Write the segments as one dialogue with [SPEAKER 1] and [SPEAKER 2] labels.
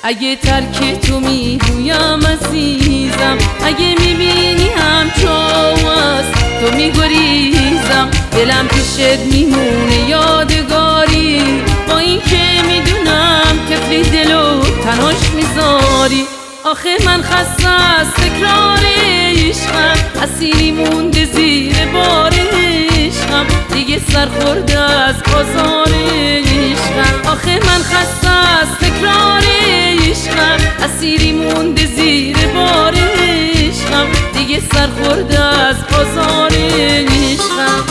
[SPEAKER 1] اگه ترک تو میگویم عزیزم، اگه میبینی همچو است تو میگریزم، دلم پیشت میمونه یادگاری، با این که میدونم طفلی دلو تنهاش میذاری. آخه من خسته از تکرار عشقم، اسیری مونده زیر بار عشقم، دیگه سرخورده از بازار عشقم. آخه من خسته از تکرار عشقم، اسیری مونده زیر بار عشقم، دیگه سرخورده از بازار عشقم.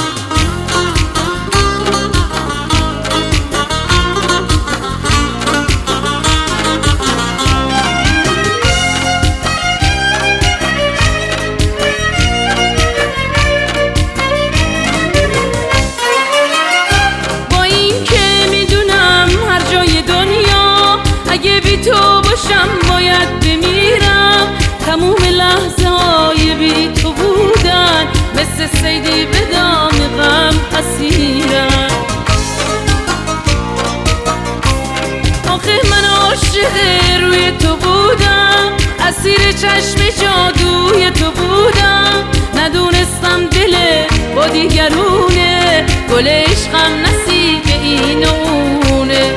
[SPEAKER 1] اگه بی تو باشم باید بمیرم، تموم لحظه های بی تو بودن مثل صیدی به دام غم اسیرم. آخه من عاشق روی تو بودم، اسیر چشم جادوی تو بودم، ندونستم دل با دیگرونه، گل عشقم نصیب این و اونه.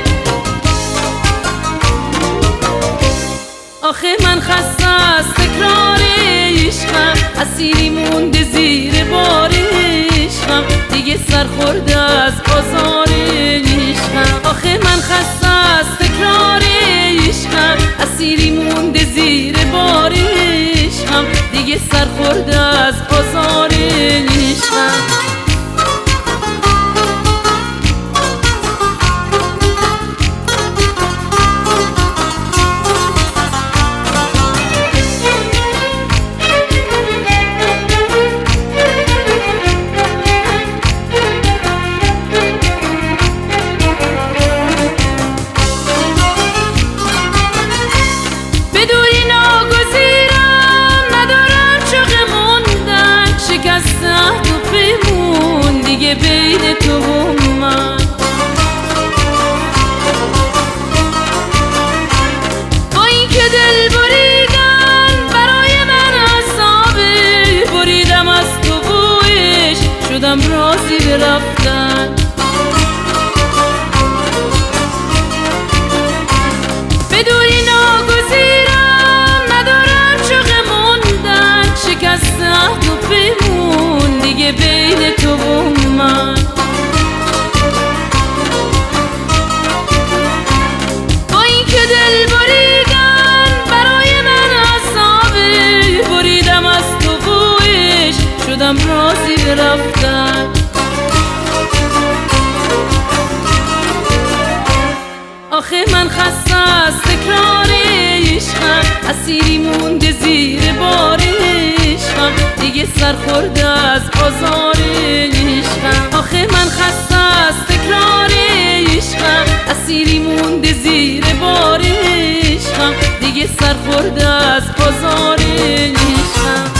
[SPEAKER 1] آخه من خسته از تکرار عشقم، اسیری مونده زیر بار عشقم، دیگه سرخورده از بازار عشقم. آخه من خسته از تکرار عشقم، اسیری مونده زیر بار عشقم، دیگه سرخورده از بازار عشقم. دیگه بین تو و من، با این که دل بریدن برای من اعصابه، بریدم از تو بویش شدم راضی به رفتن. بدونی ناگزیرم ندارم شوق موندن، شکست عهد و پیمون دیگه بین تو و من. با این که دل بریدن برای من اعصابه، بریدم از تو بویش شدم راضی به رفتن. آخه من خسته از تکرار عشقم، اسیری مونده زیر بار عشقم، دیگه سرخورده از بازار عشقم. آخه من خسته از تکرار عشقم، اسیری مونده زیر بار عشقم، دیگه سرخورده از بازار عشقم.